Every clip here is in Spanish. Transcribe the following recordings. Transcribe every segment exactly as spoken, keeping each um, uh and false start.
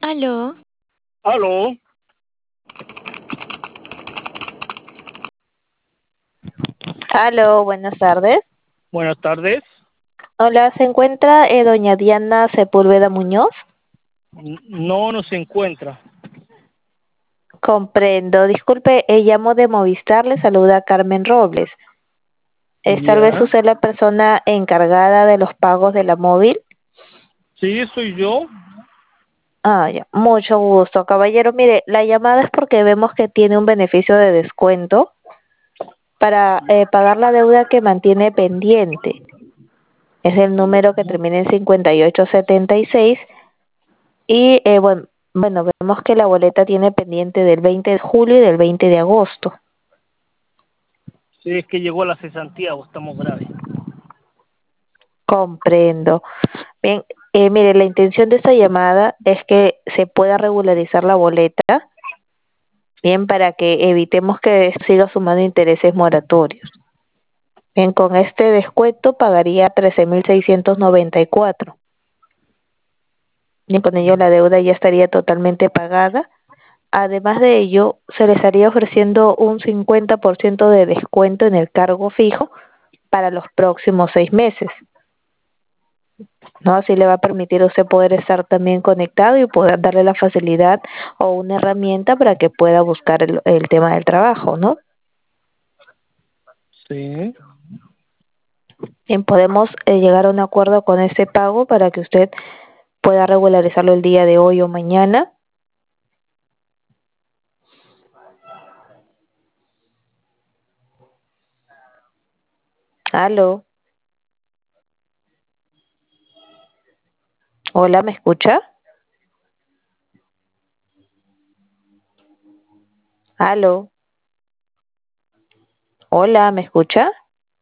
Aló, Aló, Aló, buenas tardes. buenas tardes. Hola, ¿se encuentra eh, doña Diana Sepúlveda Muñoz? N- No nos encuentra. Comprendo. Disculpe, eh, llamo de Movistar, le saluda Carmen Robles. ¿Es tal vez Ya. usted la persona encargada de los pagos de la móvil? Sí, soy yo. Ah, ya. Mucho gusto, caballero. Mire, la llamada es porque vemos que tiene un beneficio de descuento para eh, pagar la deuda que mantiene pendiente. Es el número que termina en cincuenta y ocho setenta y seis. Y eh, bueno, bueno, vemos que la boleta tiene pendiente del veinte de julio y del veinte de agosto. Sí, es que llegó la cesantía o estamos graves. Comprendo. Bien, eh, mire, la intención de esta llamada es que se pueda regularizar la boleta, bien, para que evitemos que siga sumando intereses moratorios. Bien, con este descuento pagaría trece mil seiscientos noventa y cuatro. Bien, con ello la deuda ya estaría totalmente pagada. Además de ello, se les estaría ofreciendo un cincuenta por ciento de descuento en el cargo fijo para los próximos seis meses, ¿no? Así le va a permitir a usted poder estar también conectado y poder darle la facilidad o una herramienta para que pueda buscar el, el tema del trabajo, ¿no? Sí. Bien, podemos eh, llegar a un acuerdo con ese pago para que usted pueda regularizarlo el día de hoy o mañana. Aló. Hola, ¿me escucha? Aló. Hola, ¿me escucha?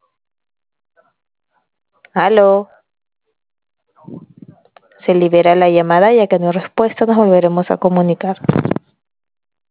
Aló. Se libera la llamada, ya que no hay respuesta, nos volveremos a comunicar.